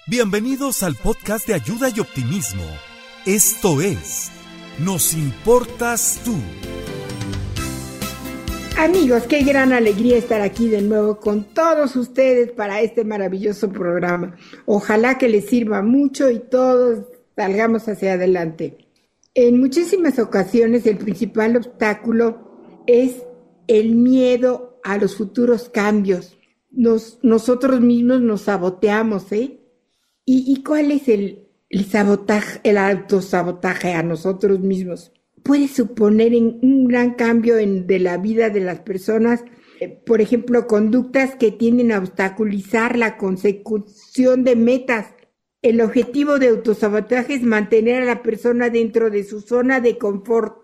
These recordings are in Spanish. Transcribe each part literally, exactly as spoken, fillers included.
Bienvenidos al podcast de ayuda y optimismo. Esto es, Nos Importas Tú. Amigos, qué gran alegría estar aquí de nuevo con todos ustedes para este maravilloso programa. Ojalá que les sirva mucho y todos salgamos hacia adelante. En muchísimas ocasiones el principal obstáculo es el miedo a los futuros cambios. Nos, nosotros mismos nos saboteamos, ¿eh? ¿Y, y cuál es el, el sabotaje, el autosabotaje a nosotros mismos? Puede suponer en un gran cambio en, de la vida de las personas, eh, por ejemplo, conductas que tienden a obstaculizar la consecución de metas. El objetivo de autosabotaje es mantener a la persona dentro de su zona de confort.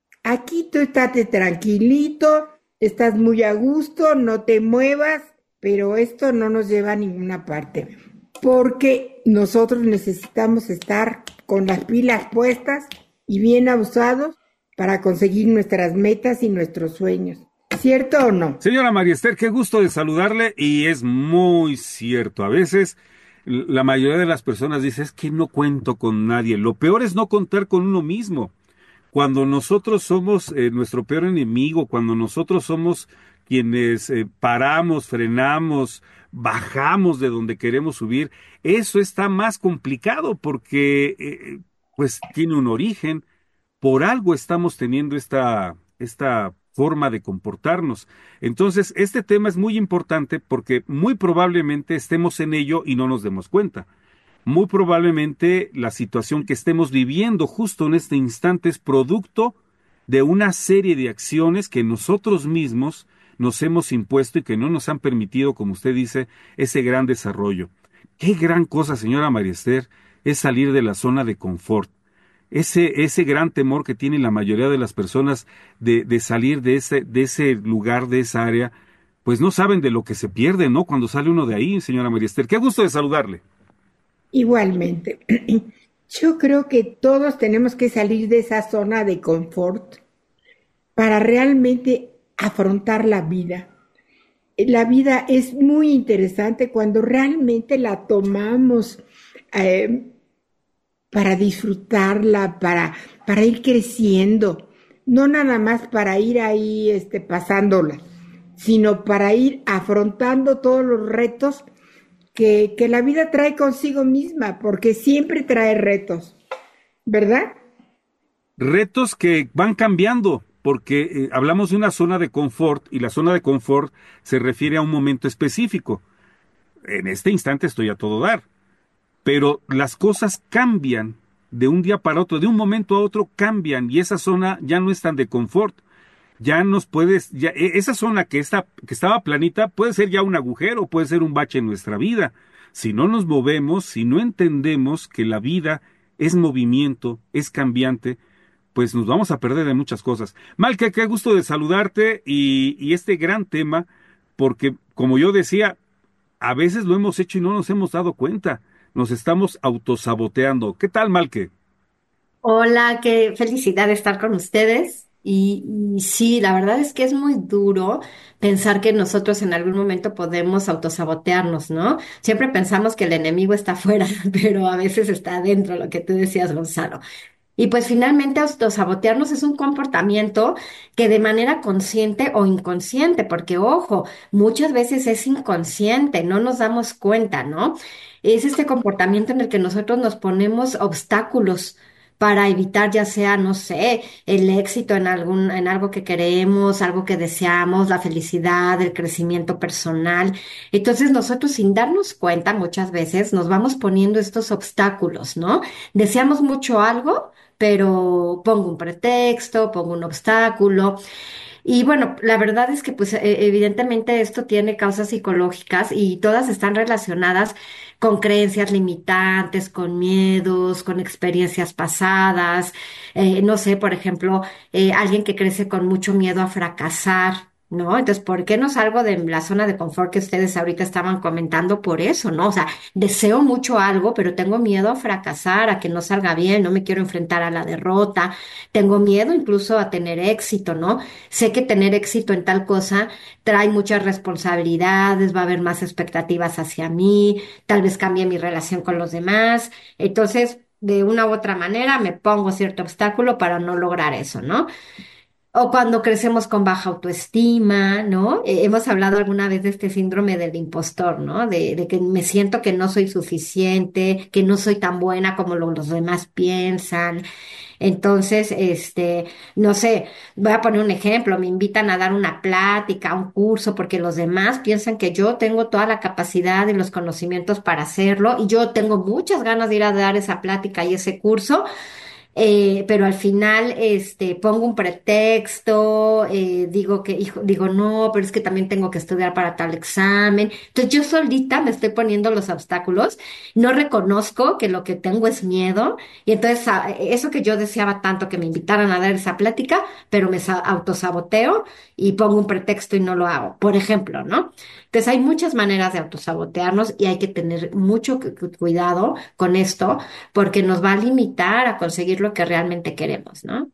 Aquí tú estate tranquilito, estás muy a gusto, no te muevas, pero esto no nos lleva a ninguna parte. Porque nosotros necesitamos estar con las pilas puestas y bien abusados para conseguir nuestras metas y nuestros sueños. ¿Cierto o no? Señora María Esther, qué gusto de saludarle, y es muy cierto. A veces la mayoría de las personas dice, es que no cuento con nadie. Lo peor es no contar con uno mismo. Cuando nosotros somos eh, nuestro peor enemigo, cuando nosotros somos quienes eh, paramos, frenamos, bajamos de donde queremos subir, eso está más complicado porque eh, pues tiene un origen. Por algo estamos teniendo esta, esta forma de comportarnos. Entonces, este tema es muy importante porque muy probablemente estemos en ello y no nos demos cuenta. Muy probablemente la situación que estemos viviendo justo en este instante es producto de una serie de acciones que nosotros mismos nos hemos impuesto y que no nos han permitido, como usted dice, ese gran desarrollo. Qué gran cosa, señora María Esther, es salir de la zona de confort. Ese, ese gran temor que tiene la mayoría de las personas de, de salir de ese, de ese lugar, de esa área, pues no saben de lo que se pierde, ¿no? Cuando sale uno de ahí, señora María Esther. Qué gusto de saludarle. Igualmente. Yo creo que todos tenemos que salir de esa zona de confort para realmente afrontar la vida. La vida es muy interesante cuando realmente la tomamos eh, para disfrutarla, para, para ir creciendo, no nada más para ir ahí este, pasándola, sino para ir afrontando todos los retos que, que la vida trae consigo misma, porque siempre trae retos, ¿verdad? Retos que van cambiando, porque eh, hablamos de una zona de confort, y la zona de confort se refiere a un momento específico. En este instante estoy a todo dar. Pero las cosas cambian de un día para otro, de un momento a otro cambian, y esa zona ya no es tan de confort. Ya nos puedes, ya, esa zona que está, que estaba planita puede ser ya un agujero, puede ser un bache en nuestra vida. Si no nos movemos, si no entendemos que la vida es movimiento, es cambiante, pues nos vamos a perder de muchas cosas. Malca, qué gusto de saludarte y, y este gran tema, porque como yo decía, a veces lo hemos hecho y no nos hemos dado cuenta. Nos estamos autosaboteando. ¿Qué tal, Malque? Hola, qué felicidad estar con ustedes. Y, y sí, la verdad es que es muy duro pensar que nosotros en algún momento podemos autosabotearnos, ¿no? Siempre pensamos que el enemigo está afuera, pero a veces está adentro, lo que tú decías, Gonzalo. Y pues finalmente autosabotearnos es un comportamiento que de manera consciente o inconsciente, porque ojo, muchas veces es inconsciente, no nos damos cuenta, ¿no? Es este comportamiento en el que nosotros nos ponemos obstáculos para evitar ya sea, no sé, el éxito en algún, en algo que queremos, algo que deseamos, la felicidad, el crecimiento personal. Entonces nosotros sin darnos cuenta muchas veces nos vamos poniendo estos obstáculos, ¿no? Deseamos mucho algo, pero pongo un pretexto, pongo un obstáculo. Y bueno, la verdad es que pues e- evidentemente esto tiene causas psicológicas y todas están relacionadas con creencias limitantes, con miedos, con experiencias pasadas. Eh, no sé, por ejemplo, eh, alguien que crece con mucho miedo a fracasar. ¿no? Entonces, ¿por qué no salgo de la zona de confort que ustedes ahorita estaban comentando por eso, ¿no? O sea, deseo mucho algo, pero tengo miedo a fracasar, a que no salga bien, no me quiero enfrentar a la derrota, tengo miedo incluso a tener éxito, ¿no? Sé que tener éxito en tal cosa trae muchas responsabilidades, va a haber más expectativas hacia mí, tal vez cambie mi relación con los demás, entonces, de una u otra manera me pongo cierto obstáculo para no lograr eso, ¿no? O cuando crecemos con baja autoestima, ¿no? Eh, hemos hablado alguna vez de este síndrome del impostor, ¿no? De, de que me siento que no soy suficiente, que no soy tan buena como lo- los demás piensan. Entonces, este, no sé, voy a poner un ejemplo, me invitan a dar una plática, un curso, porque los demás piensan que yo tengo toda la capacidad y los conocimientos para hacerlo, y yo tengo muchas ganas de ir a dar esa plática y ese curso, eh, pero al final este, pongo un pretexto, eh, digo que, hijo, digo, no, pero es que también tengo que estudiar para tal examen. Entonces yo solita me estoy poniendo los obstáculos, no reconozco que lo que tengo es miedo, y entonces a- eso que yo deseaba tanto que me invitaran a dar esa plática, pero me sa- autosaboteo y pongo un pretexto y no lo hago, por ejemplo, ¿no? Entonces hay muchas maneras de autosabotearnos y hay que tener mucho cu- cu- cuidado con esto porque nos va a limitar a conseguir lo que realmente queremos, ¿no?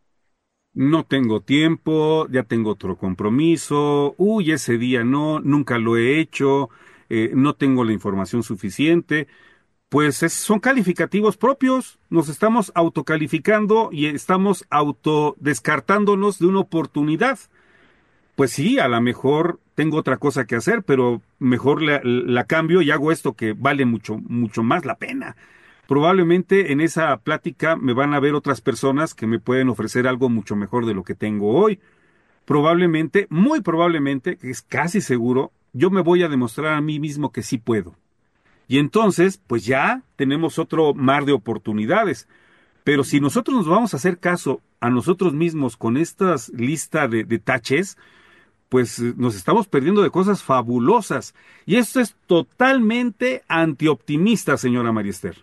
No tengo tiempo, ya tengo otro compromiso, uy, ese día no, nunca lo he hecho, eh, no tengo la información suficiente. Pues es- son calificativos propios, nos estamos autocalificando y estamos autodescartándonos de una oportunidad. Pues sí, a lo mejor tengo otra cosa que hacer, pero mejor la, la cambio y hago esto que vale mucho, mucho más la pena. Probablemente en esa plática me van a ver otras personas que me pueden ofrecer algo mucho mejor de lo que tengo hoy. Probablemente, muy probablemente, que es casi seguro, yo me voy a demostrar a mí mismo que sí puedo. Y entonces, pues ya tenemos otro mar de oportunidades. Pero si nosotros nos vamos a hacer caso a nosotros mismos con esta lista de, de taches, pues eh, nos estamos perdiendo de cosas fabulosas. Y esto es totalmente antioptimista, señora Mariester.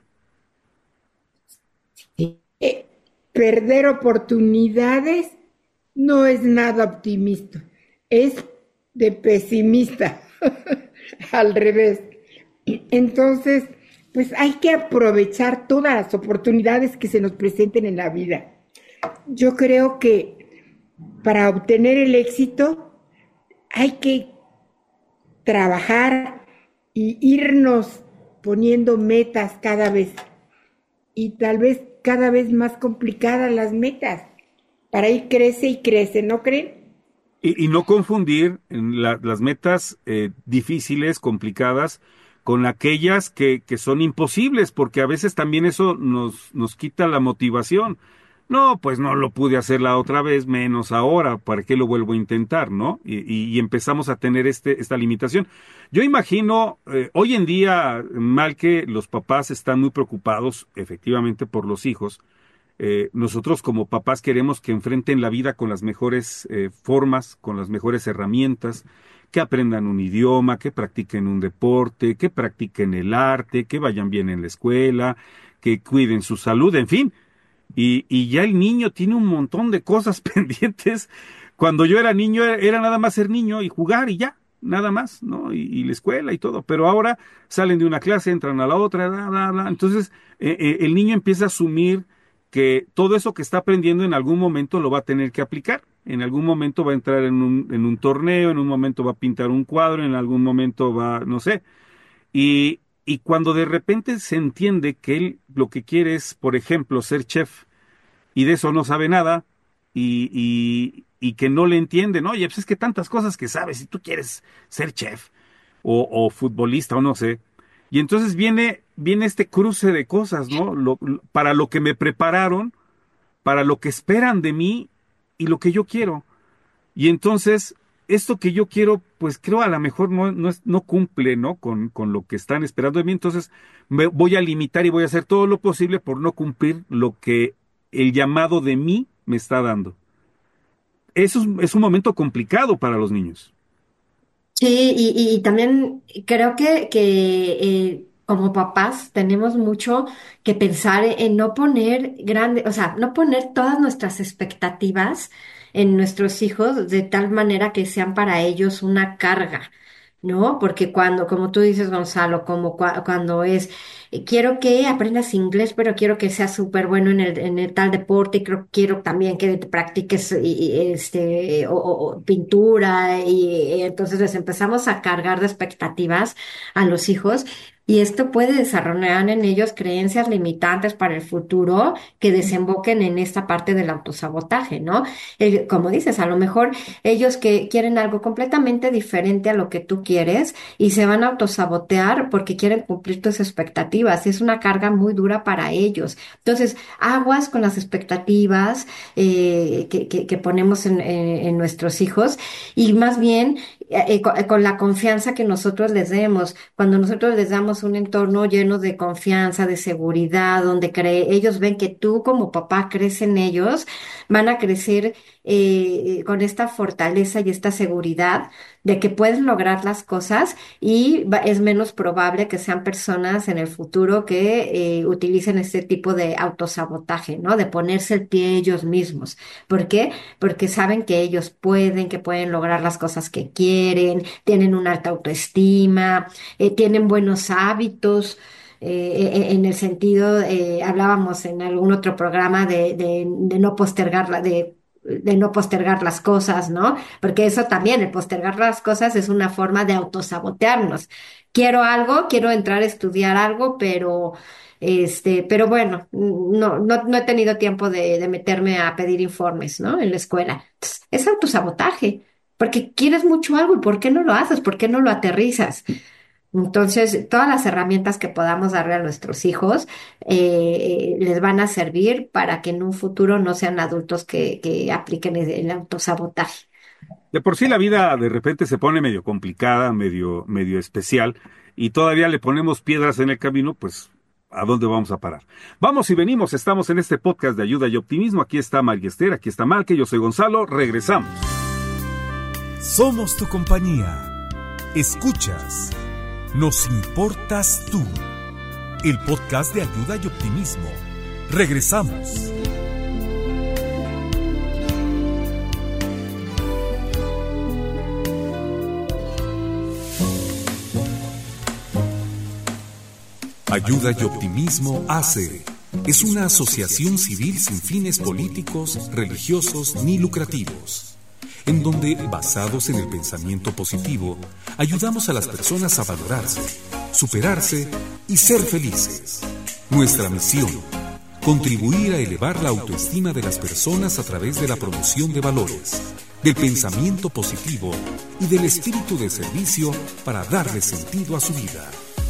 Eh, Perder oportunidades no es nada optimista, es de pesimista, al revés. Entonces, pues hay que aprovechar todas las oportunidades que se nos presenten en la vida. Yo creo que para obtener el éxito hay que trabajar y irnos poniendo metas cada vez y tal vez cada vez más complicadas las metas. Para ir crece y crece, ¿no creen? Y, y no confundir en la- las metas eh, difíciles, complicadas, con aquellas que, que son imposibles, porque a veces también eso nos, nos quita la motivación. No, pues no lo pude hacer la otra vez, menos ahora, ¿para qué lo vuelvo a intentar, no? Y, y- y empezamos a tener este, esta limitación. Yo imagino, eh, hoy en día, mal que los papás están muy preocupados, efectivamente, por los hijos, eh, nosotros como papás queremos que enfrenten la vida con las mejores eh, formas, con las mejores herramientas, que aprendan un idioma, que practiquen un deporte, que practiquen el arte, que vayan bien en la escuela, que cuiden su salud, en fin. Y, y ya el niño tiene un montón de cosas pendientes. Cuando yo era niño era, era nada más ser niño y jugar y ya, nada más, ¿no? Y, y la escuela y todo. Pero ahora salen de una clase, entran a la otra, bla, bla, bla. Entonces eh, eh, el niño empieza a asumir que todo eso que está aprendiendo en algún momento lo va a tener que aplicar. En algún momento va a entrar en un, en un torneo, en un momento va a pintar un cuadro, en algún momento va, no sé. Y, y cuando de repente se entiende que él lo que quiere es, por ejemplo, ser chef, y de eso no sabe nada, y, y, y que no le entienden, oye, pues es que tantas cosas que sabes, si tú quieres ser chef, o, o futbolista, o no sé. Y entonces viene, viene este cruce de cosas, ¿no? Lo- lo- para lo que me prepararon, para lo que esperan de mí y lo que yo quiero. Y entonces, esto que yo quiero, pues creo a lo mejor no, no, es- no cumple, ¿no? Con, con lo que están esperando de mí. Entonces, me voy a limitar y voy a hacer todo lo posible por no cumplir lo que el llamado de mí me está dando. Eso es, es un momento complicado para los niños. Sí, y, y también creo que, que eh, como papás tenemos mucho que pensar en no poner grande, o sea, no poner todas nuestras expectativas en nuestros hijos de tal manera que sean para ellos una carga, ¿no? Porque cuando, como tú dices, Gonzalo, como cua- cuando es, eh, quiero que aprendas inglés, pero quiero que seas súper bueno en el, en el tal deporte, y creo, quiero también que te practiques y- y, este, o, o- o pintura, y, y entonces les empezamos a cargar de expectativas a los hijos. Y esto puede desarrollar en ellos creencias limitantes para el futuro que desemboquen en esta parte del autosabotaje, ¿no? El- como dices, a lo mejor ellos que quieren algo completamente diferente a lo que tú quieres y se van a autosabotear porque quieren cumplir tus expectativas. Es una carga muy dura para ellos. Entonces, aguas con las expectativas eh, que, que- que ponemos en, en- en nuestros hijos y más bien eh, eh, con, con la confianza que nosotros les demos. Cuando nosotros les damos un entorno lleno de confianza, de seguridad, donde cree, ellos ven que tú como papá crees en ellos, van a crecer eh, con esta fortaleza y esta seguridad de que pueden lograr las cosas y va- es menos probable que sean personas en el futuro que eh, utilicen este tipo de autosabotaje, ¿no? De ponerse el pie ellos mismos. ¿Por qué? Porque saben que ellos pueden, que pueden lograr las cosas que quieren, tienen una alta autoestima, eh, tienen buenos hábitos. eh, e- en el sentido, eh, hablábamos en algún otro programa de, de, de no postergarla, de de no postergar las cosas, ¿no? Porque eso también, el postergar las cosas es una forma de autosabotearnos. Quiero algo, quiero entrar a estudiar algo, pero este, pero bueno, no, no, no he tenido tiempo de, de meterme a pedir informes, ¿no? En la escuela. Entonces, es autosabotaje, porque quieres mucho algo y ¿por qué no lo haces? ¿Por qué no lo aterrizas? Entonces, todas las herramientas que podamos darle a nuestros hijos eh, les van a servir para que en un futuro no sean adultos que, que apliquen el, el autosabotaje. De por sí la vida de repente se pone medio complicada, medio, medio especial, y todavía le ponemos piedras en el camino, pues, ¿a dónde vamos a parar? Vamos y venimos, estamos en este podcast de ayuda y optimismo. Aquí está María Esther, aquí está Marque, yo soy Gonzalo, regresamos. Somos tu compañía. Escuchas. Nos importas tú. El podcast de ayuda y optimismo. Regresamos. Ayuda y Optimismo A C E es una asociación civil sin fines políticos, religiosos ni lucrativos, en donde, basados en el pensamiento positivo, ayudamos a las personas a valorarse, superarse y ser felices. Nuestra misión: contribuir a elevar la autoestima de las personas a través de la promoción de valores, del pensamiento positivo y del espíritu de servicio para darle sentido a su vida.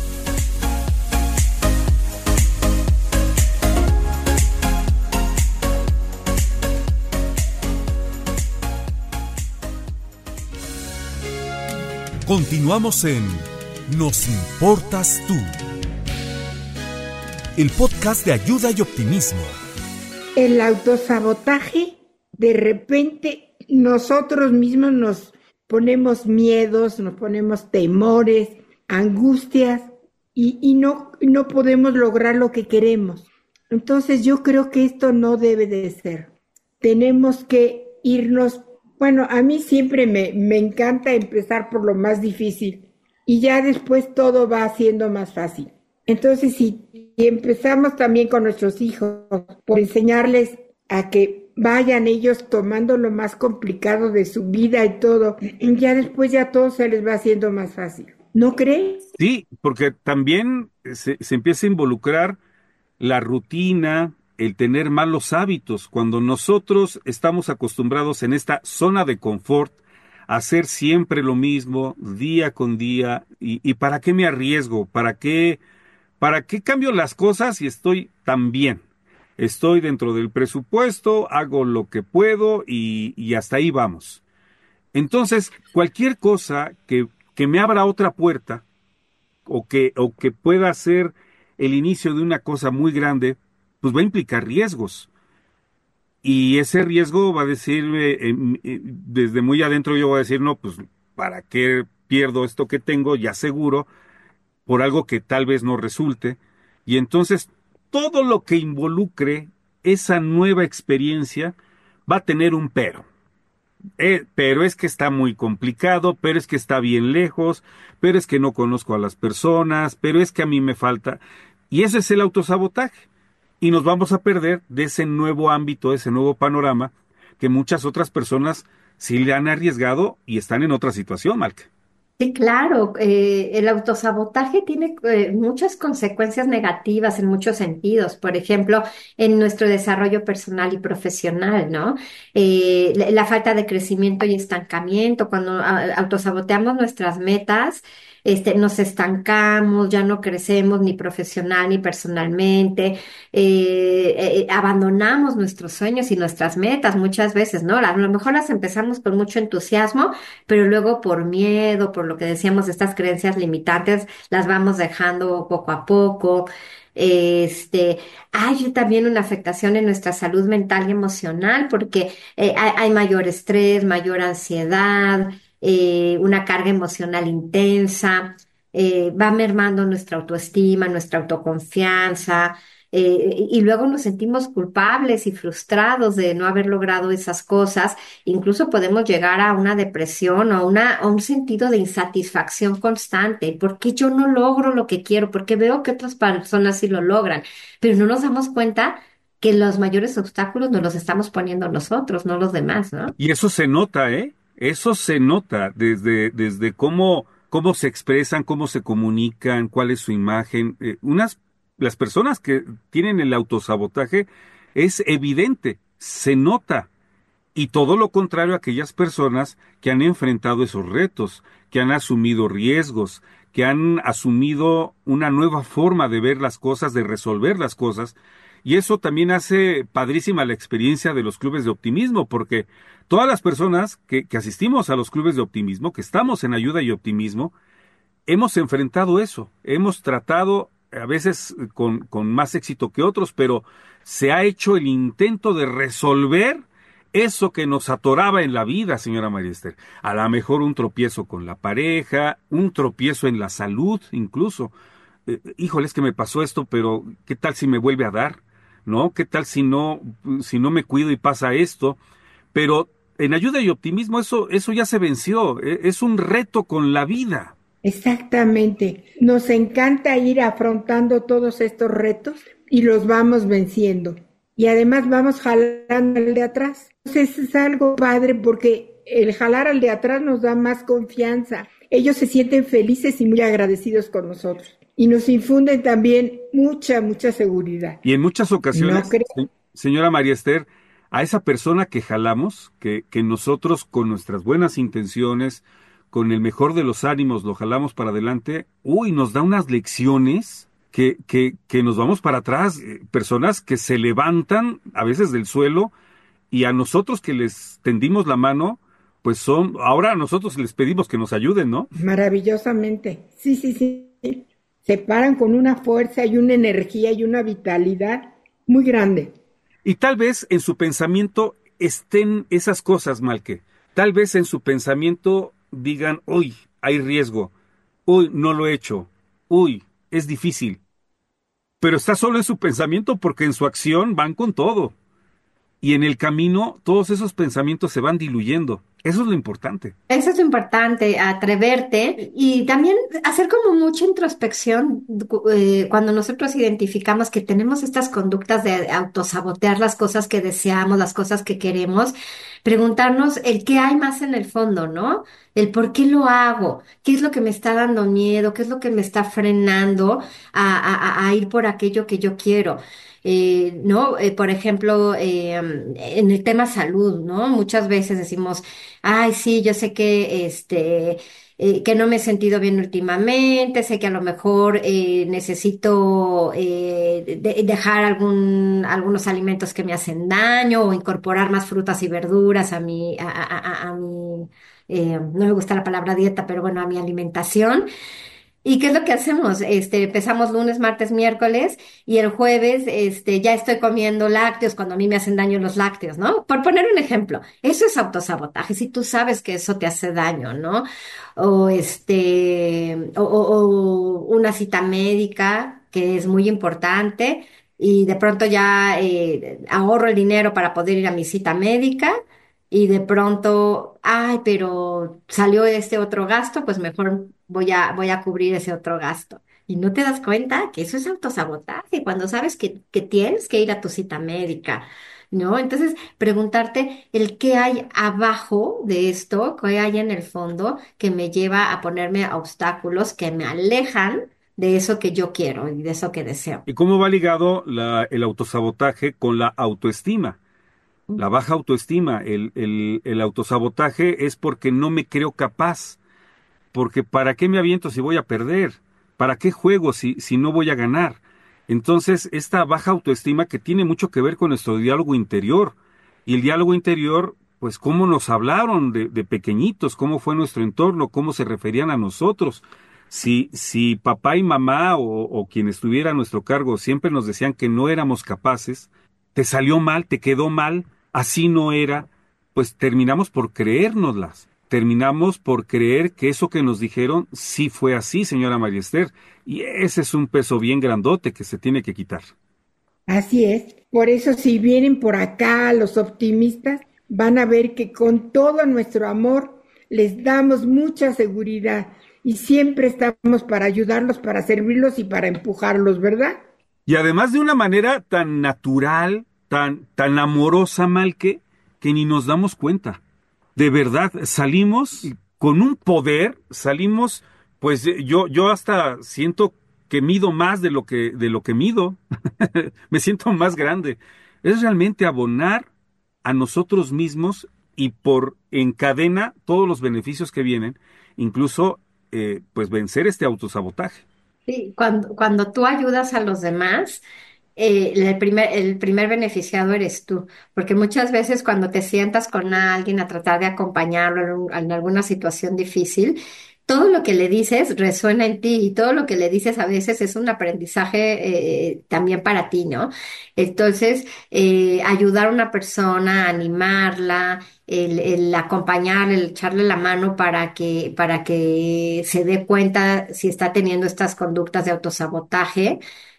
Continuamos en Nos importas tú, el podcast de ayuda y optimismo. El autosabotaje, de repente nosotros mismos nos ponemos miedos, nos ponemos temores, angustias y, y no, no podemos lograr lo que queremos. Entonces yo creo que esto no debe de ser. Tenemos que irnos. Bueno, a mí siempre me, me encanta empezar por lo más difícil y ya después todo va siendo más fácil. Entonces, si, si empezamos también con nuestros hijos por enseñarles a que vayan ellos tomando lo más complicado de su vida y todo, ya después ya todo se les va haciendo más fácil. ¿No crees? Sí, porque también se, se empieza a involucrar la rutina, el tener malos hábitos. Cuando nosotros estamos acostumbrados en esta zona de confort a hacer siempre lo mismo, día con día, y, y ¿para qué me arriesgo? ¿Para qué, para qué cambio las cosas si estoy tan bien? Estoy dentro del presupuesto, hago lo que puedo y, y hasta ahí vamos. Entonces, cualquier cosa que, que me abra otra puerta, o que, o que pueda ser el inicio de una cosa muy grande, pues va a implicar riesgos. Y ese riesgo va a decir, eh, eh, eh, desde muy adentro yo voy a decir, no, pues, ¿para qué pierdo esto que tengo ya seguro? por algo que tal vez no resulte. Y entonces todo lo que involucre esa nueva experiencia va a tener un pero. Eh, pero es que está muy complicado, pero es que está bien lejos, pero es que no conozco a las personas, pero es que a mí me falta. Y ese es el autosabotaje. Y nos vamos a perder de ese nuevo ámbito, de ese nuevo panorama que muchas otras personas sí le han arriesgado y están en otra situación, Malca. Sí, claro, eh, el autosabotaje tiene eh, muchas consecuencias negativas en muchos sentidos, por ejemplo, en nuestro desarrollo personal y profesional, ¿no? Eh, la, la falta de crecimiento y estancamiento, cuando a- autosaboteamos nuestras metas, este, nos estancamos, ya no crecemos ni profesional ni personalmente, eh, eh, abandonamos nuestros sueños y nuestras metas muchas veces, ¿no? A lo mejor las empezamos con mucho entusiasmo, pero luego por miedo, por lo que decíamos, estas creencias limitantes, las vamos dejando poco a poco. Este, hay también una afectación en nuestra salud mental y emocional porque eh, hay, hay mayor estrés, mayor ansiedad, eh, una carga emocional intensa, eh, va mermando nuestra autoestima, nuestra autoconfianza. Eh, y luego nos sentimos culpables y frustrados de no haber logrado esas cosas. Incluso podemos llegar a una depresión o una, a un sentido de insatisfacción constante. ¿Por qué yo no logro lo que quiero? Porque veo que otras personas sí lo logran, pero no nos damos cuenta que los mayores obstáculos nos los estamos poniendo nosotros, no los demás, ¿no? Y eso se nota, ¿eh? Eso se nota desde, desde cómo, cómo se expresan, cómo se comunican, cuál es su imagen. Eh, unas, las personas que tienen el autosabotaje es evidente, se nota. Y todo lo contrario a aquellas personas que han enfrentado esos retos, que han asumido riesgos, que han asumido una nueva forma de ver las cosas, de resolver las cosas. Y eso también hace padrísima la experiencia de los clubes de optimismo, porque todas las personas que, que asistimos a los clubes de optimismo, que estamos en ayuda y optimismo, hemos enfrentado eso, hemos tratado a veces con, con más éxito que otros, pero se ha hecho el intento de resolver eso que nos atoraba en la vida, señora María Esther. A lo mejor un tropiezo con la pareja, un tropiezo en la salud incluso. Eh, híjole, es que me pasó esto, pero ¿qué tal si me vuelve a dar? ¿No? ¿Qué tal si no, si no me cuido y pasa esto? Pero en ayuda y optimismo eso, eso ya se venció. Eh, Es un reto con la vida. Exactamente. Nos encanta ir afrontando todos estos retos y los vamos venciendo. Y además vamos jalando al de atrás. Entonces es algo padre porque el jalar al de atrás nos da más confianza. Ellos se sienten felices y muy agradecidos con nosotros. Y nos infunden también mucha, mucha seguridad. Y en muchas ocasiones, ¿No creo? se- señora María Esther, a esa persona que jalamos, que, que nosotros con nuestras buenas intenciones, con el mejor de los ánimos lo jalamos para adelante, uy, nos da unas lecciones que, que, que nos vamos para atrás. Eh, Personas que se levantan a veces del suelo y a nosotros que les tendimos la mano, pues son, ahora a nosotros les pedimos que nos ayuden, ¿no? Maravillosamente. Sí, sí, sí. Se paran con una fuerza y una energía y una vitalidad muy grande. Y tal vez en su pensamiento estén esas cosas, Malque. Tal vez en su pensamiento digan, uy, hay riesgo, uy, no lo he hecho, uy, es difícil. Pero está solo en su pensamiento porque en su acción van con todo. Y en el camino todos esos pensamientos se van diluyendo. Eso es lo importante. Eso es lo importante, atreverte y también hacer como mucha introspección eh, cuando nosotros identificamos que tenemos estas conductas de autosabotear las cosas que deseamos, las cosas que queremos, preguntarnos el qué hay más en el fondo, ¿no? El por qué lo hago, qué es lo que me está dando miedo, qué es lo que me está frenando a, a, a a ir por aquello que yo quiero. Eh, ¿no? Eh, por ejemplo, eh, en el tema salud, ¿no? Muchas veces decimos, ay, sí, yo sé que este, eh, que no me he sentido bien últimamente, sé que a lo mejor eh, necesito eh, de- dejar algún, algunos alimentos que me hacen daño o incorporar más frutas y verduras a mi, a, a, a, a mi, eh, no me gusta la palabra dieta, pero bueno, a mi alimentación. ¿Y qué es lo que hacemos? Este, empezamos lunes, martes, miércoles y el jueves, este, ya estoy comiendo lácteos cuando a mí me hacen daño los lácteos, ¿no? Por poner un ejemplo, eso es autosabotaje, si tú sabes que eso te hace daño, ¿no? O este, o, o- o una cita médica que es muy importante y de pronto ya eh, ahorro el dinero para poder ir a mi cita médica y de pronto, ay, pero salió este otro gasto, pues mejor voy a, voy a cubrir ese otro gasto. Y no te das cuenta que eso es autosabotaje, cuando sabes que, que tienes que ir a tu cita médica, ¿no? Entonces, preguntarte el qué hay abajo de esto, qué hay en el fondo que me lleva a ponerme obstáculos que me alejan de eso que yo quiero y de eso que deseo. ¿Y cómo va ligado la, el autosabotaje con la autoestima? La baja autoestima, el, el, el autosabotaje es porque no me creo capaz, porque ¿para qué me aviento si voy a perder? ¿Para qué juego si, si no voy a ganar? Entonces, esta baja autoestima que tiene mucho que ver con nuestro diálogo interior, y el diálogo interior, pues cómo nos hablaron de, de pequeñitos, cómo fue nuestro entorno, cómo se referían a nosotros. Si, si papá y mamá o, o quien estuviera a nuestro cargo siempre nos decían que no éramos capaces, te salió mal, te quedó mal, así no era, pues terminamos por creérnoslas. Terminamos por creer que eso que nos dijeron sí fue así, señora María Esther, y ese es un peso bien grandote que se tiene que quitar. Así es. Por eso si vienen por acá los optimistas, van a ver que con todo nuestro amor les damos mucha seguridad y siempre estamos para ayudarlos, para servirlos y para empujarlos, ¿verdad? Y además de una manera tan natural, tan, tan amorosa, Malque, que ni nos damos cuenta. De verdad, salimos con un poder, salimos, pues yo, yo hasta siento que mido más de lo que, de lo que mido. Me siento más grande. Es realmente abonar a nosotros mismos y por encadena todos los beneficios que vienen, incluso eh, pues vencer este autosabotaje. Sí, cuando, cuando tú ayudas a los demás, eh, el primer, el primer beneficiado eres tú, porque muchas veces cuando te sientas con alguien a tratar de acompañarlo en, un- en alguna situación difícil, todo lo que le dices resuena en ti y todo lo que le dices a veces es un aprendizaje eh, también para ti, ¿no? Entonces, eh, ayudar a una persona, animarla, el, el acompañar, el echarle la mano para que, para que se dé cuenta si está teniendo estas conductas de autosabotaje,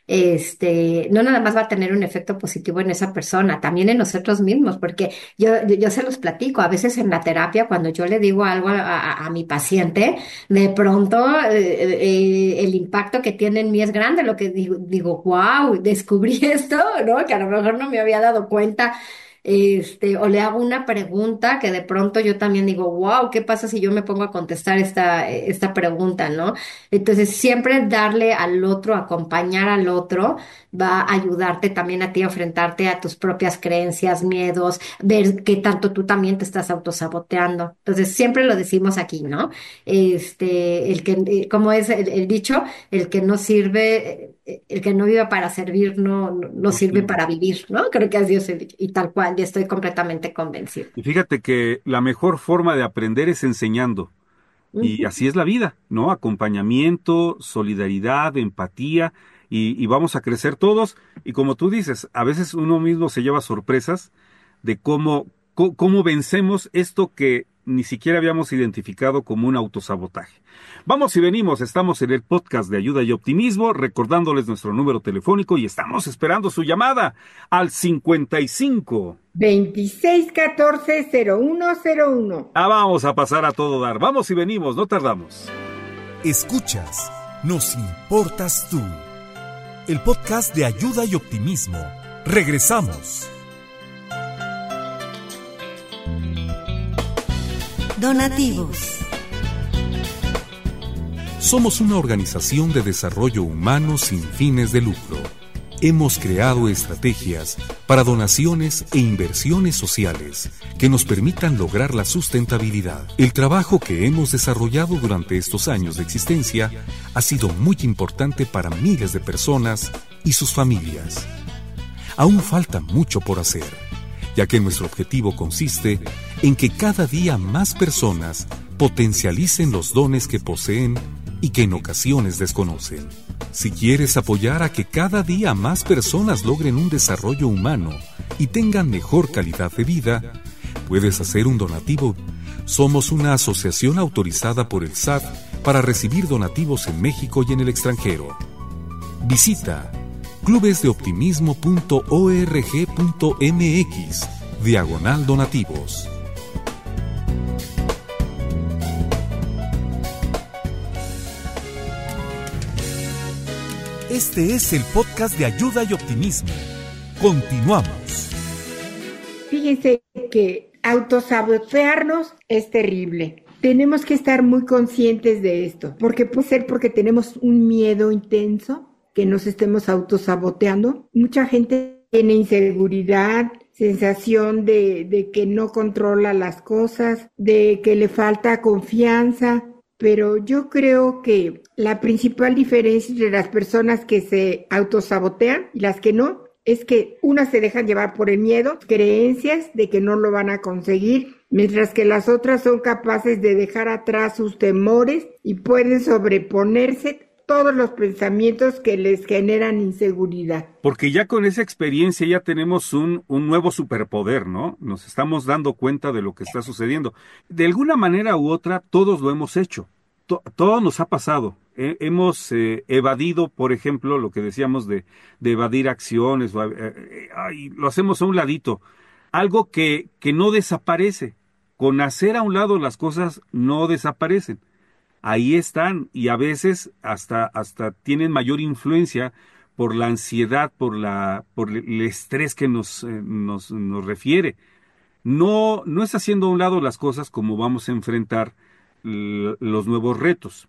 este, no nada más va a tener un efecto positivo en esa persona, también en nosotros mismos, porque yo, yo, yo se los platico, a veces en la terapia, cuando yo le digo algo a, a- a mi paciente, de pronto eh, eh, el impacto que tiene en mí es grande, lo que digo, digo, wow, descubrí esto, ¿no? Que a lo mejor no me había dado cuenta. Este, o le hago una pregunta que de pronto yo también digo, wow, ¿qué pasa si yo me pongo a contestar esta, esta pregunta, ¿no? Entonces, siempre darle al otro, acompañar al otro, va a ayudarte también a ti a enfrentarte a tus propias creencias, miedos, ver qué tanto tú también te estás autosaboteando. Entonces, siempre lo decimos aquí, ¿no? Este, el que, eh, como es el, el dicho, el que no sirve, eh, el que no vive para servir, no, no, no sirve para vivir, ¿no? Creo que así es el dicho. Y tal cual, y estoy completamente convencida. Y fíjate que la mejor forma de aprender es enseñando. Y Ujú. así es la vida, ¿no? Acompañamiento, solidaridad, empatía, y, y vamos a crecer todos. Y como tú dices, a veces uno mismo se lleva sorpresas de cómo, co- cómo vencemos esto que ni siquiera habíamos identificado como un autosabotaje. Vamos y venimos, estamos en el podcast de Ayuda y Optimismo, recordándoles nuestro número telefónico y estamos esperando su llamada al cincuenta y cinco. veintiséis catorce cero uno cero uno. Ah, vamos a pasar a todo dar. Vamos y venimos, no tardamos. Escuchas, nos importas tú. El podcast de Ayuda y Optimismo. Regresamos. Donativos. Somos una organización de desarrollo humano sin fines de lucro. Hemos creado estrategias para donaciones e inversiones sociales que nos permitan lograr la sustentabilidad. El trabajo que hemos desarrollado durante estos años de existencia ha sido muy importante para miles de personas y sus familias. Aún falta mucho por hacer, ya que nuestro objetivo consiste en que cada día más personas potencialicen los dones que poseen y que en ocasiones desconocen. Si quieres apoyar a que cada día más personas logren un desarrollo humano y tengan mejor calidad de vida, puedes hacer un donativo. Somos una asociación autorizada por el S A T para recibir donativos en México y en el extranjero. Visita clubesdeoptimismo punto org punto mx, diagonal donativos. Este es el podcast de Ayuda y Optimismo. Continuamos. Fíjense que autosabotearnos es terrible. Tenemos que estar muy conscientes de esto, porque puede ser porque tenemos un miedo intenso que nos estemos autosaboteando. Mucha gente tiene inseguridad, sensación de, de que no controla las cosas, de que le falta confianza, pero yo creo que la principal diferencia entre las personas que se autosabotean y las que no es que unas se dejan llevar por el miedo, creencias de que no lo van a conseguir, mientras que las otras son capaces de dejar atrás sus temores y pueden sobreponerse todos los pensamientos que les generan inseguridad. Porque ya con esa experiencia ya tenemos un, un nuevo superpoder, ¿no? Nos estamos dando cuenta de lo que está sucediendo. De alguna manera u otra, todos lo hemos hecho. To- todo nos ha pasado. Eh, hemos eh, evadido, por ejemplo, lo que decíamos de, de evadir acciones, o, eh, eh, ay, lo hacemos a un ladito. Algo que, que no desaparece. Con hacer a un lado las cosas no desaparecen. Ahí están y a veces hasta, hasta tienen mayor influencia por la ansiedad, por la, por el estrés que nos, eh, nos, nos refiere. No, no es haciendo a un lado las cosas como vamos a enfrentar l- los nuevos retos.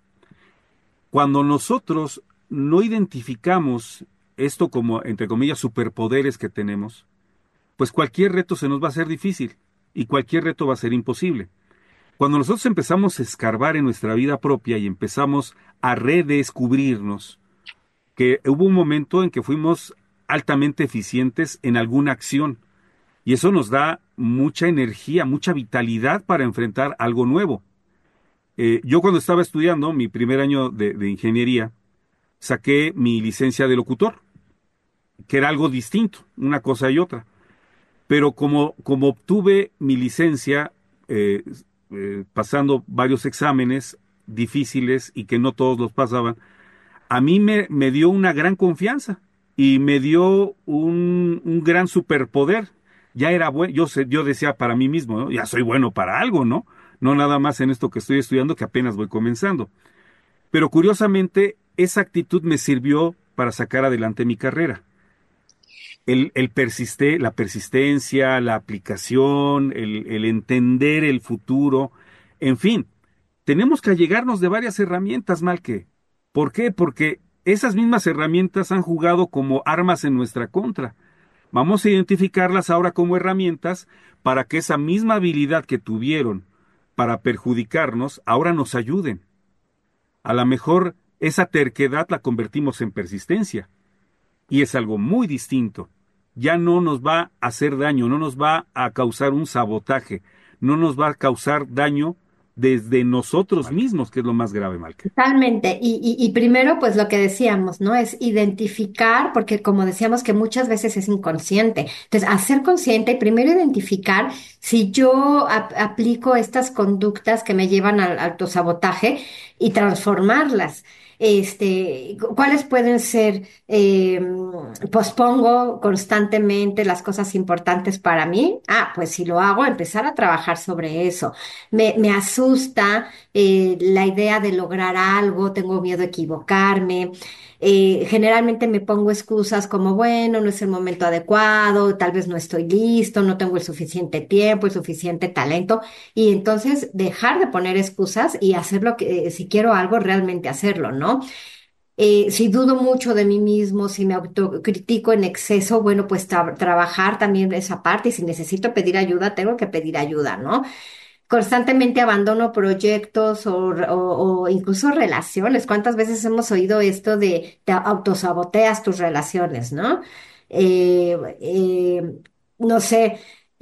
Cuando nosotros no identificamos esto como, entre comillas, superpoderes que tenemos, pues cualquier reto se nos va a hacer difícil y cualquier reto va a ser imposible. Cuando nosotros empezamos a escarbar en nuestra vida propia y empezamos a redescubrirnos, que hubo un momento en que fuimos altamente eficientes en alguna acción, y eso nos da mucha energía, mucha vitalidad para enfrentar algo nuevo. Eh, yo cuando estaba estudiando mi primer año de, de ingeniería, saqué mi licencia de locutor, que era algo distinto, una cosa y otra. Pero como, como obtuve mi licencia, eh, eh, pasando varios exámenes difíciles y que no todos los pasaban, a mí me, me dio una gran confianza y me dio un, un gran superpoder. Ya era bueno, yo, sé- yo decía para mí mismo, ¿no? Ya soy bueno para algo, ¿no? No nada más en esto que estoy estudiando, que apenas voy comenzando. Pero curiosamente, esa actitud me sirvió para sacar adelante mi carrera. El, el persiste, la persistencia, la aplicación, el, el entender el futuro, en fin, tenemos que allegarnos de varias herramientas, Malque. ¿Por qué? Porque esas mismas herramientas han jugado como armas en nuestra contra. Vamos a identificarlas ahora como herramientas para que esa misma habilidad que tuvieron para perjudicarnos ahora nos ayuden. A lo mejor esa terquedad la convertimos en persistencia. Y es algo muy distinto. Ya no nos va a hacer daño, no nos va a causar un sabotaje, no nos va a causar daño desde nosotros mismos, que es lo más grave, Malque. Totalmente. Y, y, y primero, pues lo que decíamos, ¿no? Es identificar, porque como decíamos que muchas veces es inconsciente. Entonces, hacer consciente y primero identificar si yo ap- aplico estas conductas que me llevan al autosabotaje y transformarlas. Este, cu- ¿cuáles pueden ser? Eh, pospongo constantemente las cosas importantes para mí. Ah, pues si lo hago, empezar a trabajar sobre eso. Me, me asusta eh, la idea de lograr algo, tengo miedo a equivocarme. Eh, generalmente me pongo excusas como, bueno, no es el momento adecuado, tal vez no estoy listo, no tengo el suficiente tiempo, el suficiente talento. Y entonces dejar de poner excusas y hacer lo que, eh, si quiero algo, realmente hacerlo, ¿no? Eh, si dudo mucho de mí mismo, si me autocritico en exceso, bueno, pues tra- trabajar también esa parte y si necesito pedir ayuda, tengo que pedir ayuda, ¿no? Constantemente abandono proyectos o, o- o incluso relaciones. ¿Cuántas veces hemos oído esto de te autosaboteas tus relaciones, ¿no? Eh, eh, no sé,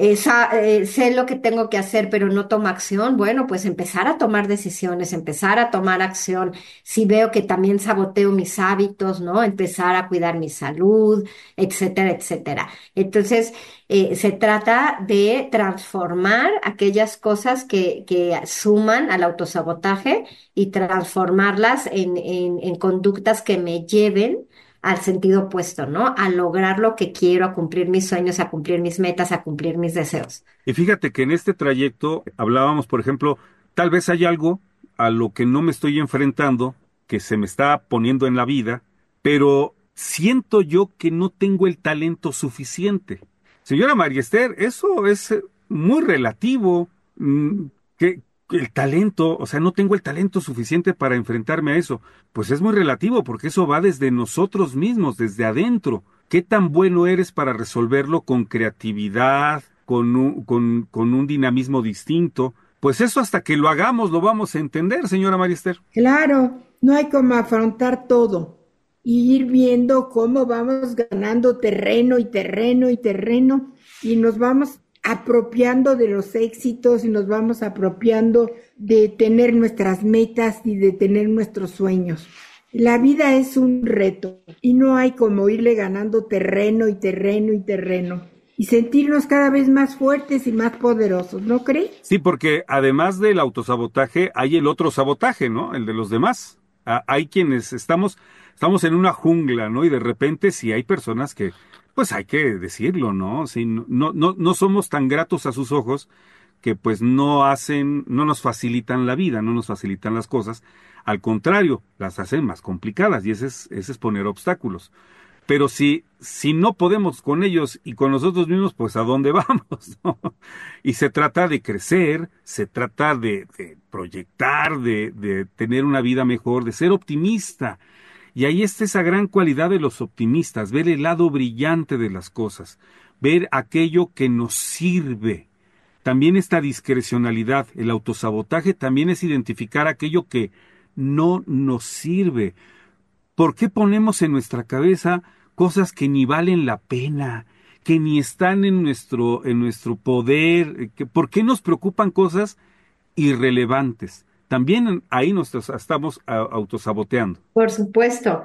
esa, eh, sé lo que tengo que hacer, pero no tomo acción, bueno, pues empezar a tomar decisiones, empezar a tomar acción. Si veo que también saboteo mis hábitos, ¿no? Empezar a cuidar mi salud, etcétera, etcétera. Entonces, eh, se trata de transformar aquellas cosas que, que suman al autosabotaje y transformarlas en, en, en conductas que me lleven al sentido opuesto, ¿no? A lograr lo que quiero, a cumplir mis sueños, a cumplir mis metas, a cumplir mis deseos. Y fíjate que en este trayecto hablábamos, por ejemplo, tal vez hay algo a lo que no me estoy enfrentando, que se me está poniendo en la vida, pero siento yo que no tengo el talento suficiente. Señora María Esther, eso es eh, muy relativo. mm, que que el talento, o sea, no tengo el talento suficiente para enfrentarme a eso. Pues es muy relativo, porque eso va desde nosotros mismos, desde adentro. ¿Qué tan bueno eres para resolverlo con creatividad, con un, con, con un dinamismo distinto? Pues eso hasta que lo hagamos lo vamos a entender, señora María Esther. Claro, no hay como afrontar todo y ir viendo cómo vamos ganando terreno y terreno y terreno y nos vamos apropiando de los éxitos y nos vamos apropiando de tener nuestras metas y de tener nuestros sueños. La vida es un reto y no hay como irle ganando terreno y terreno y terreno y sentirnos cada vez más fuertes y más poderosos, ¿no crees? Sí, porque además del autosabotaje hay el otro sabotaje, ¿no? El de los demás. Ah, hay quienes estamos, estamos en una jungla, ¿no? Y de repente sí hay personas que, pues hay que decirlo, ¿no? Sí, no, no, no no somos tan gratos a sus ojos que pues no hacen, no nos facilitan la vida, no nos facilitan las cosas. Al contrario, las hacen más complicadas y ese es, ese es poner obstáculos. Pero si, si no podemos con ellos y con nosotros mismos, pues ¿a dónde vamos? ¿No? Y se trata de crecer, se trata de, de proyectar, de, de tener una vida mejor, de ser optimista. Y ahí está esa gran cualidad de los optimistas, ver el lado brillante de las cosas, ver aquello que nos sirve. También esta discrecionalidad, el autosabotaje, también es identificar aquello que no nos sirve. ¿Por qué ponemos en nuestra cabeza cosas que ni valen la pena, que ni están en nuestro, en nuestro poder? Que, ¿por qué nos preocupan cosas irrelevantes? También ahí nos estamos a- autosaboteando. Por supuesto,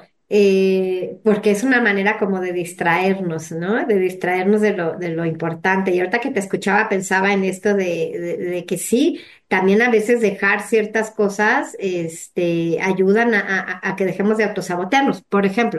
eh, porque es una manera como de distraernos, ¿no? De distraernos de lo, de lo importante. Y ahorita que te escuchaba pensaba en esto de, de, de que sí, también a veces dejar ciertas cosas, este, ayudan a, a, a que dejemos de autosabotearnos. Por ejemplo,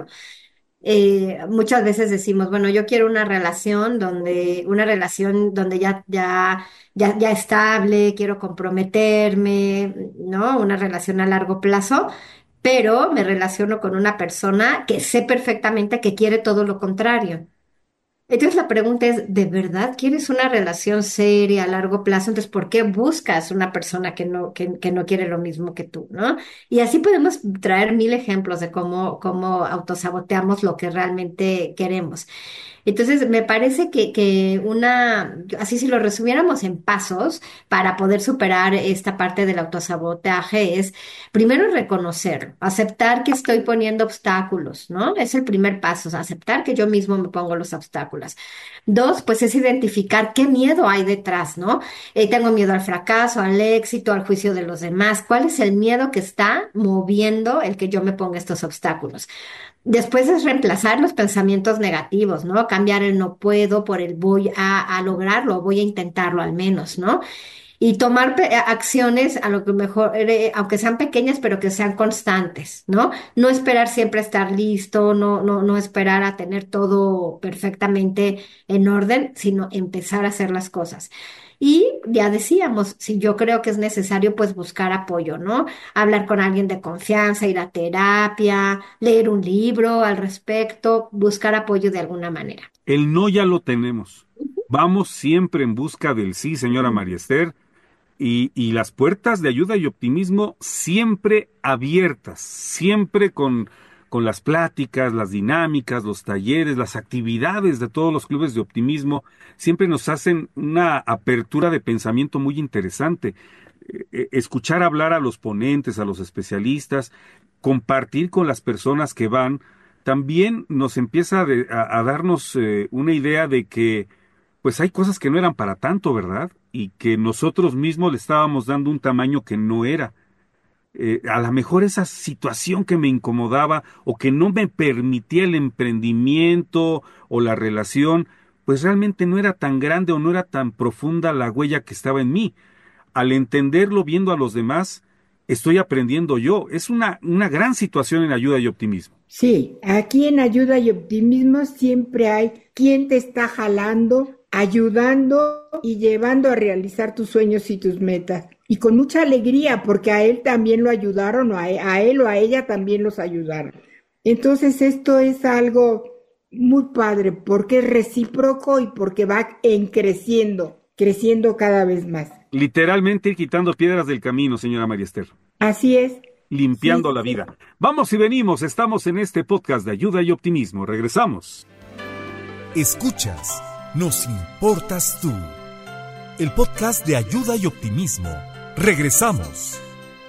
eh, muchas veces decimos, bueno, yo quiero una relación donde, una relación donde ya, ya, ya, ya estable, quiero comprometerme, ¿no? Una relación a largo plazo, pero me relaciono con una persona que sé perfectamente que quiere todo lo contrario. Entonces la pregunta es, ¿de verdad quieres una relación seria a largo plazo? Entonces, ¿por qué buscas una persona que no, que, que no quiere lo mismo que tú, ¿no? Y así podemos traer mil ejemplos de cómo, cómo autosaboteamos lo que realmente queremos. Entonces, me parece que, que una, así si lo resumiéramos en pasos para poder superar esta parte del autosabotaje es, primero reconocerlo, aceptar que estoy poniendo obstáculos, ¿no? Es el primer paso, o sea, aceptar que yo mismo me pongo los obstáculos. Dos, pues es identificar qué miedo hay detrás, ¿no? Eh, tengo miedo al fracaso, al éxito, al juicio de los demás. ¿Cuál es el miedo que está moviendo el que yo me ponga estos obstáculos? Después es reemplazar los pensamientos negativos, ¿no? Cambiar el no puedo por el voy a, a lograrlo, voy a intentarlo al menos, ¿no? Y tomar pe- acciones a lo que mejor, eh, aunque sean pequeñas, pero que sean constantes, ¿no? No esperar siempre a estar listo, no, no, no esperar a tener todo perfectamente en orden, sino empezar a hacer las cosas. Y ya decíamos, si yo creo que es necesario, pues buscar apoyo, ¿no? Hablar con alguien de confianza, ir a terapia, leer un libro al respecto, buscar apoyo de alguna manera. El no ya lo tenemos. Vamos siempre en busca del sí, señora María Esther, y, y las puertas de ayuda y optimismo siempre abiertas, siempre con, con las pláticas, las dinámicas, los talleres, las actividades de todos los clubes de optimismo, siempre nos hacen una apertura de pensamiento muy interesante. Eh, eh, escuchar hablar a los ponentes, a los especialistas, compartir con las personas que van, también nos empieza de- a, a darnos eh, una idea de que pues hay cosas que no eran para tanto, ¿verdad? Y que nosotros mismos le estábamos dando un tamaño que no era. Eh, a lo mejor esa situación que me incomodaba o que no me permitía el emprendimiento o la relación, pues realmente no era tan grande o no era tan profunda la huella que estaba en mí. Al entenderlo viendo a los demás, estoy aprendiendo yo. Es una, una gran situación en ayuda y optimismo. Sí, aquí en ayuda y optimismo siempre hay quien te está jalando, ayudando y llevando a realizar tus sueños y tus metas. Y con mucha alegría, porque a él también lo ayudaron, o a él, a él o a ella también los ayudaron. Entonces esto es algo muy padre, porque es recíproco y porque va en creciendo, creciendo cada vez más. Literalmente ir quitando piedras del camino, señora María Esther. Así es. Limpiando Sí, la sí. vida. Vamos y venimos, estamos en este podcast de ayuda y optimismo. Regresamos. Escuchas, nos importas tú. El podcast de ayuda y optimismo. Regresamos.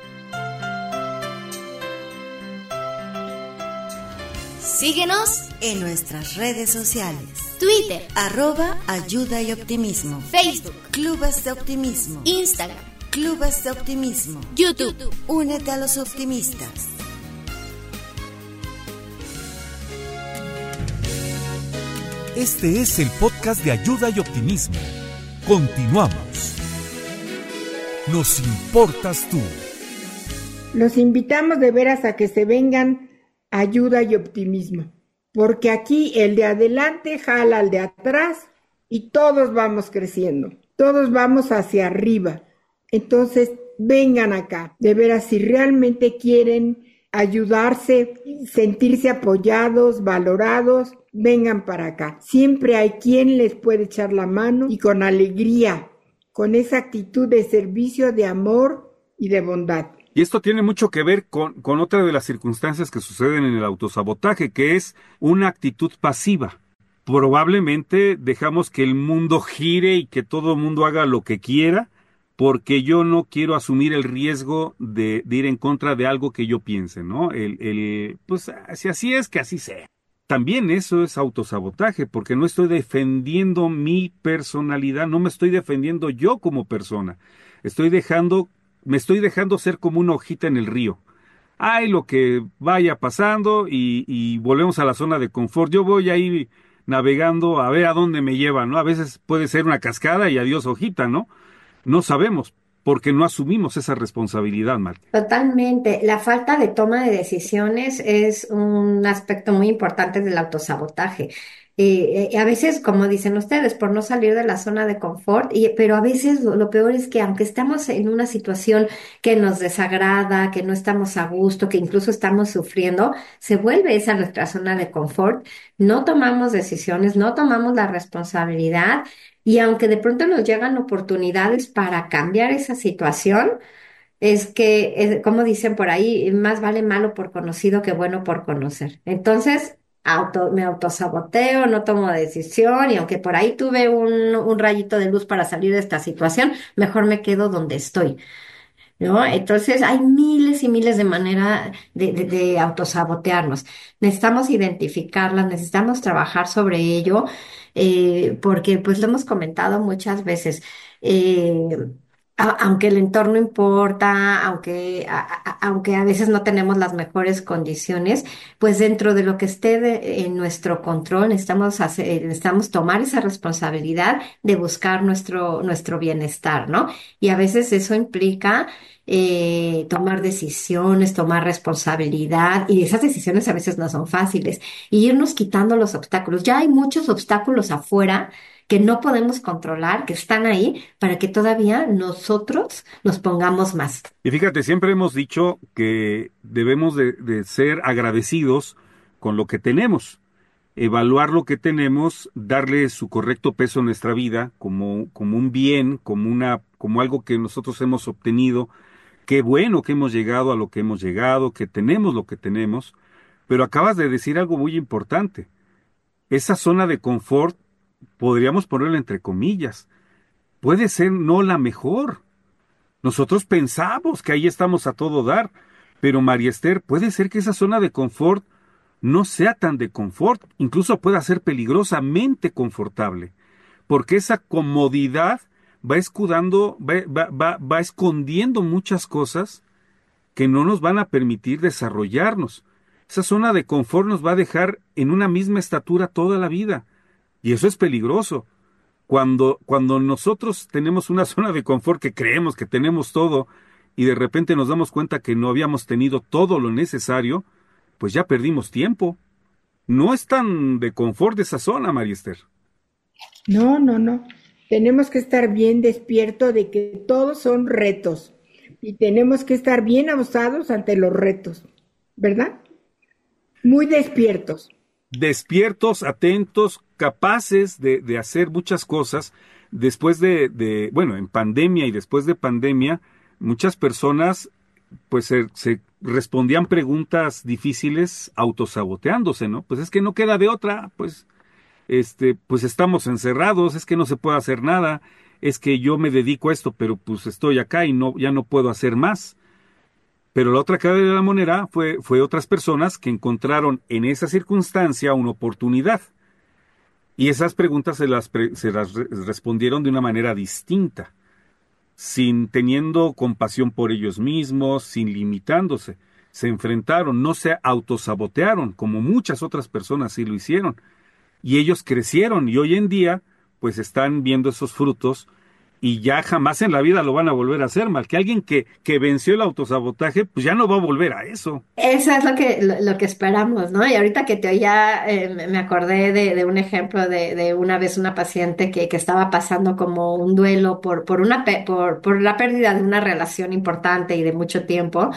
Síguenos en nuestras redes sociales. Twitter, Arroba Ayuda y Optimismo. Facebook, Clubes de Optimismo. Instagram, Clubes de Optimismo. YouTube. Únete a los optimistas. Este es el podcast de ayuda y optimismo. Continuamos. Nos importas tú. Los invitamos de veras a que se vengan ayuda y optimismo, porque aquí el de adelante jala al de atrás y todos vamos creciendo, todos vamos hacia arriba. Entonces, vengan acá, de veras, si realmente quieren ayudarse, sentirse apoyados, valorados, vengan para acá. Siempre hay quien les puede echar la mano y con alegría, con esa actitud de servicio, de amor y de bondad. Y esto tiene mucho que ver con, con otra de las circunstancias que suceden en el autosabotaje, que es una actitud pasiva. Probablemente dejamos que el mundo gire y que todo el mundo haga lo que quiera, porque yo no quiero asumir el riesgo de, de ir en contra de algo que yo piense, ¿no? El, el, pues si así es, que así sea. También eso es autosabotaje, porque no estoy defendiendo mi personalidad, no me estoy defendiendo yo como persona. Estoy dejando, me estoy dejando ser como una hojita en el río. Ay, lo que vaya pasando y, y volvemos a la zona de confort. Yo voy ahí navegando a ver a dónde me lleva, ¿no? A veces puede ser una cascada y adiós hojita, ¿no? No sabemos, porque no asumimos esa responsabilidad, Marta. Totalmente. La falta de toma de decisiones es un aspecto muy importante del autosabotaje. Eh, eh, a veces, como dicen ustedes, por no salir de la zona de confort, y, pero a veces lo, lo peor es que aunque estamos en una situación que nos desagrada, que no estamos a gusto, que incluso estamos sufriendo, se vuelve esa nuestra zona de confort, no tomamos decisiones, no tomamos la responsabilidad. Y aunque de pronto nos llegan oportunidades para cambiar esa situación, es que, es, como dicen por ahí, más vale malo por conocido que bueno por conocer. Entonces, auto, me autosaboteo, no tomo decisión y aunque por ahí tuve un, un rayito de luz para salir de esta situación, mejor me quedo donde estoy, ¿no? Entonces hay miles y miles de maneras de, de, de autosabotearnos. Necesitamos identificarlas, necesitamos trabajar sobre ello, eh, porque pues lo hemos comentado muchas veces. Eh, a- aunque el entorno importa, aunque a, a- aunque a veces no tenemos las mejores condiciones, pues dentro de lo que esté de- en nuestro control, necesitamos hacer, necesitamos tomar esa responsabilidad de buscar nuestro, nuestro bienestar, ¿no? Y a veces eso implica eh, tomar decisiones, tomar responsabilidad, y esas decisiones a veces no son fáciles, y irnos quitando los obstáculos. Ya hay muchos obstáculos afuera que no podemos controlar, que están ahí, para que todavía nosotros nos pongamos más. Y fíjate, siempre hemos dicho que debemos de, de ser agradecidos con lo que tenemos, evaluar lo que tenemos, darle su correcto peso en nuestra vida como, como un bien, como una, como algo que nosotros hemos obtenido. Qué bueno que hemos llegado a lo que hemos llegado, que tenemos lo que tenemos, pero acabas de decir algo muy importante. Esa zona de confort, podríamos ponerla entre comillas, puede ser no la mejor. Nosotros pensamos que ahí estamos a todo dar, pero María Esther, puede ser que esa zona de confort no sea tan de confort, incluso pueda ser peligrosamente confortable, porque esa comodidad va escudando, va, va, va, va escondiendo muchas cosas que no nos van a permitir desarrollarnos. Esa zona de confort nos va a dejar en una misma estatura toda la vida. Y eso es peligroso. Cuando, cuando nosotros tenemos una zona de confort que creemos que tenemos todo y de repente nos damos cuenta que no habíamos tenido todo lo necesario, pues ya perdimos tiempo. No es tan de confort esa zona, María Esther. No, no, no. Tenemos que estar bien despierto de que todos son retos y tenemos que estar bien abusados ante los retos, ¿verdad? Muy despiertos. Despiertos, atentos, capaces de, de hacer muchas cosas. Después de, de, bueno, en pandemia y después de pandemia, muchas personas pues se, se respondían preguntas difíciles autosaboteándose, ¿no? Pues es que no queda de otra, pues, este, pues estamos encerrados, es que no se puede hacer nada, es que yo me dedico a esto, pero pues estoy acá y no, ya no puedo hacer más. Pero la otra cara de la moneda fue, fue otras personas que encontraron en esa circunstancia una oportunidad. Y esas preguntas se las, pre, se las re, respondieron de una manera distinta, sin teniendo compasión por ellos mismos, sin limitándose. Se enfrentaron, no se autosabotearon, como muchas otras personas sí lo hicieron. Y ellos crecieron y hoy en día, pues están viendo esos frutos y ya jamás en la vida lo van a volver a hacer, mal que alguien que, que venció el autosabotaje, pues ya no va a volver a eso. Eso es lo que, lo, lo que esperamos, ¿no? Y ahorita que te oía, eh, me acordé de, de un ejemplo de, de una vez una paciente que, que estaba pasando como un duelo por, por una, pe- por, por la pérdida de una relación importante y de mucho tiempo.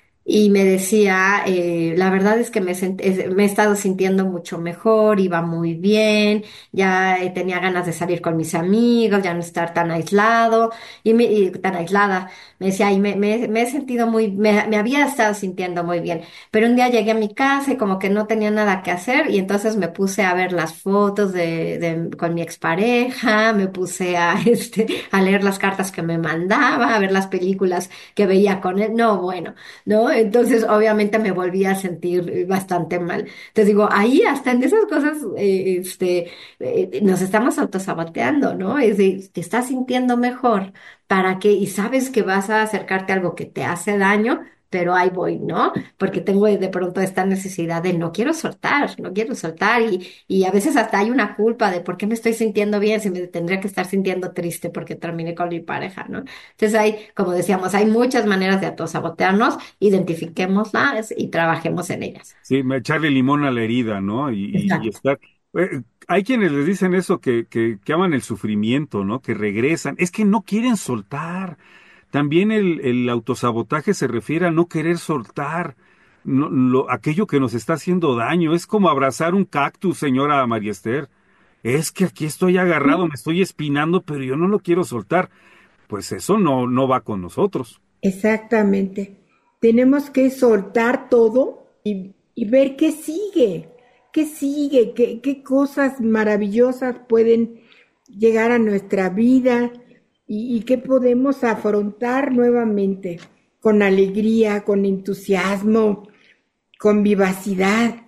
Y me decía, eh, la verdad es que me, sent- es- me he estado sintiendo mucho mejor, iba muy bien, ya eh, tenía ganas de salir con mis amigos, ya no estar tan aislado y, me- y tan aislada. Me decía, y me, me, me he sentido muy, me, me había estado sintiendo muy bien, pero un día llegué a mi casa y como que no tenía nada que hacer y entonces me puse a ver las fotos de, de con mi expareja, me puse a, este, a leer las cartas que me mandaba, a ver las películas que veía con él. No, bueno. ¿No? Entonces, obviamente me volví a sentir eh, bastante mal. Entonces digo, ahí hasta en esas cosas, eh, este, eh, nos estamos autosaboteando, ¿no? Es decir, te estás sintiendo mejor, ¿para qué? Y sabes que vas a acercarte a algo que te hace daño, pero ahí voy, ¿no? Porque tengo de pronto esta necesidad de no quiero soltar, no quiero soltar y, y a veces hasta hay una culpa de por qué me estoy sintiendo bien si me tendría que estar sintiendo triste porque terminé con mi pareja, ¿no? Entonces hay, como decíamos, hay muchas maneras de autosabotearnos, identifiquémoslas y trabajemos en ellas. Sí, echarle limón a la herida, ¿no? Y, y, y Exacto. estar... eh, hay quienes les dicen eso, que, que, que aman el sufrimiento, ¿no? Que regresan. Es que no quieren soltar. También el, el autosabotaje se refiere a no querer soltar no, lo, aquello que nos está haciendo daño. Es como abrazar un cactus, señora María Esther. Es que aquí estoy agarrado, me estoy espinando, pero yo no lo quiero soltar. Pues eso no, no va con nosotros. Exactamente. Tenemos que soltar todo y, y ver qué sigue, qué sigue, qué, qué cosas maravillosas pueden llegar a nuestra vida y, y qué podemos afrontar nuevamente con alegría, con entusiasmo, con vivacidad.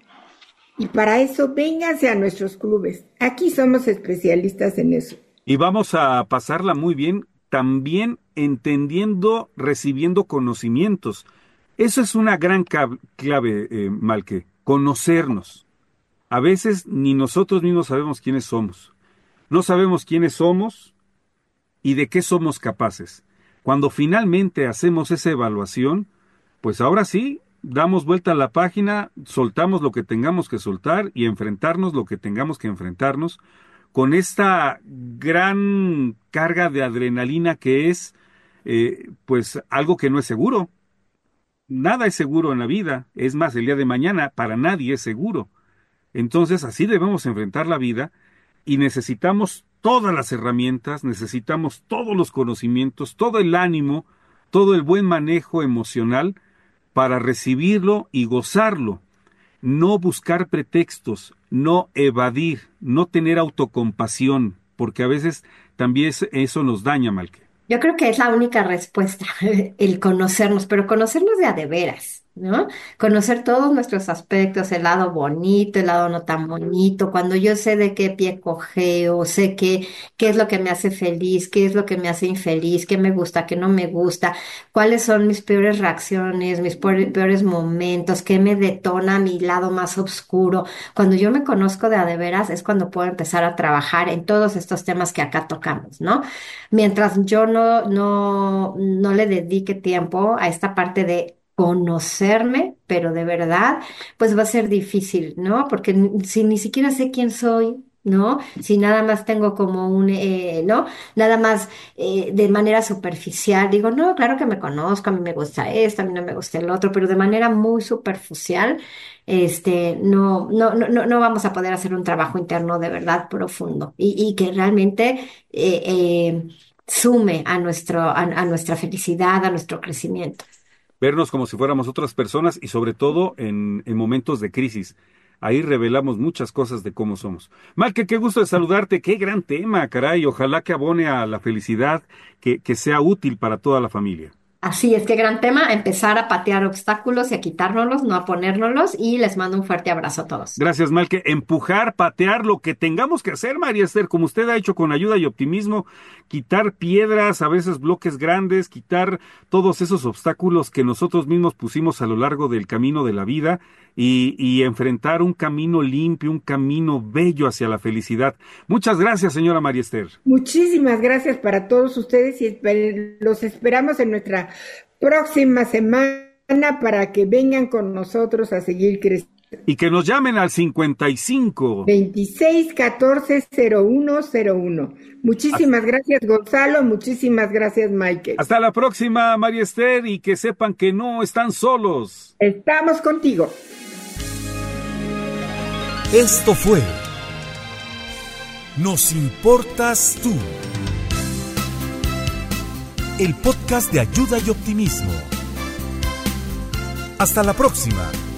Y para eso, vénganse a nuestros clubes. Aquí somos especialistas en eso. Y vamos a pasarla muy bien, también entendiendo, recibiendo conocimientos. Eso es una gran clave, eh, Malque, conocernos. A veces ni nosotros mismos sabemos quiénes somos. No sabemos quiénes somos y de qué somos capaces. Cuando finalmente hacemos esa evaluación, pues ahora sí, damos vuelta a la página, soltamos lo que tengamos que soltar y enfrentarnos lo que tengamos que enfrentarnos con esta gran carga de adrenalina que es, eh, pues, algo que no es seguro. Nada es seguro en la vida. Es más, el día de mañana para nadie es seguro. Entonces, así debemos enfrentar la vida y necesitamos todas las herramientas, necesitamos todos los conocimientos, todo el ánimo, todo el buen manejo emocional para recibirlo y gozarlo. No buscar pretextos, no evadir, no tener autocompasión, porque a veces también eso nos daña, Malque. Yo creo que es la única respuesta, el conocernos, pero conocernos de a de veras, ¿no? Conocer todos nuestros aspectos, el lado bonito, el lado no tan bonito, cuando yo sé de qué pie cojeo, sé qué, qué es lo que me hace feliz, qué es lo que me hace infeliz, qué me gusta, qué no me gusta, cuáles son mis peores reacciones, mis peor- peores momentos, qué me detona mi lado más oscuro. Cuando yo me conozco de a de veras es cuando puedo empezar a trabajar en todos estos temas que acá tocamos, ¿no? Mientras yo no, no, no le dedique tiempo a esta parte de conocerme, pero de verdad, pues va a ser difícil, ¿no? Porque ni- si ni siquiera sé quién soy, ¿no? Si nada más tengo como un, eh, ¿no? Nada más eh, de manera superficial, digo, no, claro que me conozco, a mí me gusta esto, a mí no me gusta el otro, pero de manera muy superficial, este, no, no, no, no no vamos a poder hacer un trabajo interno de verdad profundo y, y que realmente eh, eh, sume a nuestro, a a nuestra felicidad, a nuestro crecimiento. Vernos como si fuéramos otras personas y sobre todo en, en momentos de crisis. Ahí revelamos muchas cosas de cómo somos. Malque, qué gusto de saludarte, qué gran tema, caray. Ojalá que abone a la felicidad, que, que sea útil para toda la familia. Así es, qué gran tema, empezar a patear obstáculos y a quitárnoslos, no a ponérnoslos, y les mando un fuerte abrazo a todos. Gracias, Malque. Empujar, patear, lo que tengamos que hacer, María Esther, como usted ha hecho con ayuda y optimismo, quitar piedras, a veces bloques grandes, quitar todos esos obstáculos que nosotros mismos pusimos a lo largo del camino de la vida y, y enfrentar un camino limpio, un camino bello hacia la felicidad. Muchas gracias, señora María Esther. Muchísimas gracias para todos ustedes y esper- los esperamos en nuestra próxima semana para que vengan con nosotros a seguir creciendo. Y que nos llamen al cincuenta y cinco. veintiséis catorce cero uno cero uno. Muchísimas gracias, Gonzalo. Muchísimas gracias, Michael. Hasta la próxima, María Esther, y que sepan que no están solos. Estamos contigo. Esto fue Nos Importas Tú, el podcast de ayuda y optimismo. Hasta la próxima.